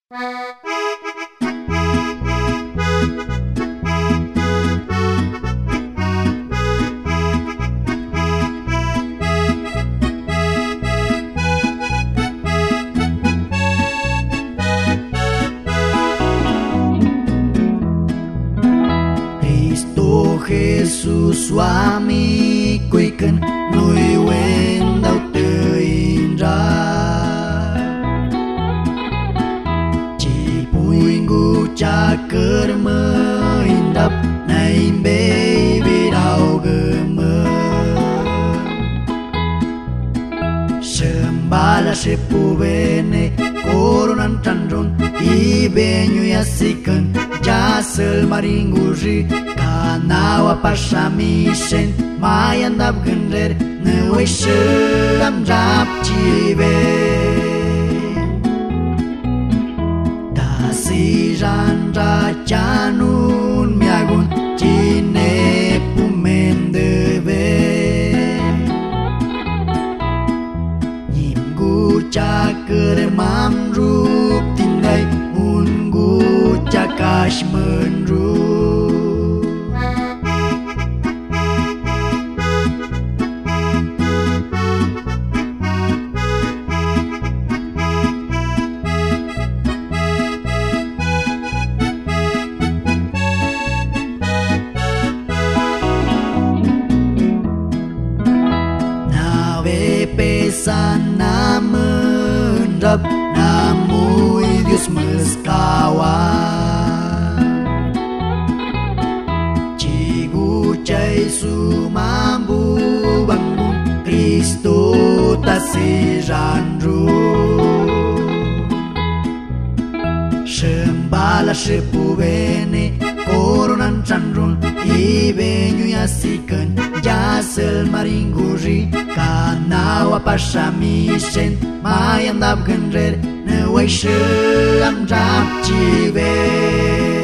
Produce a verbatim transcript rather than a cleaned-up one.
Jesus Swami quỳ cần nuôi quên đau tươi ra chỉ bùi ngu cha cơ mơ in đập này bê vì đau gơ mơ sớm ba la se pu bene coronan chandron i benyu ya sikan ja sel maringuji nawa pasamishen mai andap gânder ne uisham rap chive ta si ran ra chanun miagun chine pumen deve nim gu cha kere mam rup tindai un gu cha kashman rup sana menrap namui Dios meskawan cigu cai su mambu bangun Kristo tasiranru sembala sepuvene coronan chandrun ibenyu yasikan jasel maringuji kanawa pasamishen mai andap gânder ne uisham rap chive